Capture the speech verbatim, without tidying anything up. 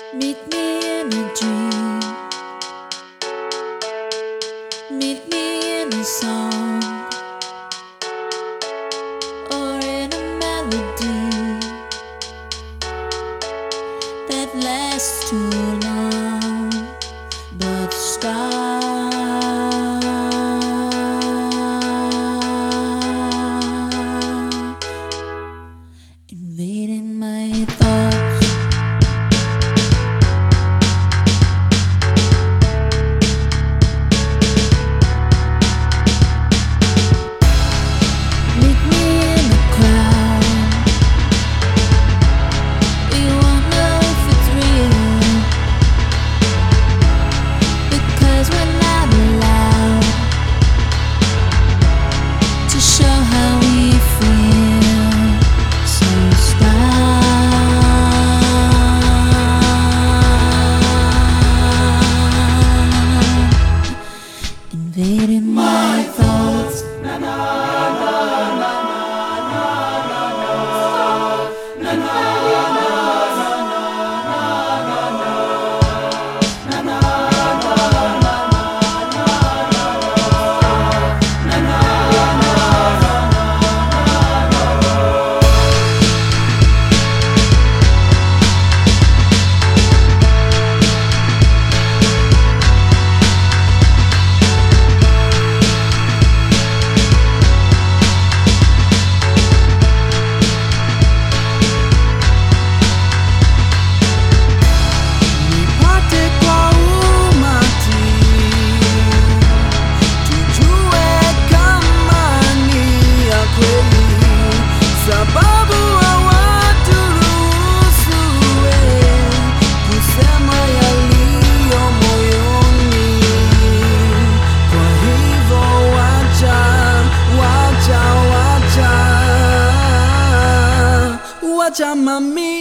Meet me in a dream, meet me in a song, or in a melody that lasts too long, but stop invading my thoughts. Invading my thoughts. Na na na na na na na na na Wacha mami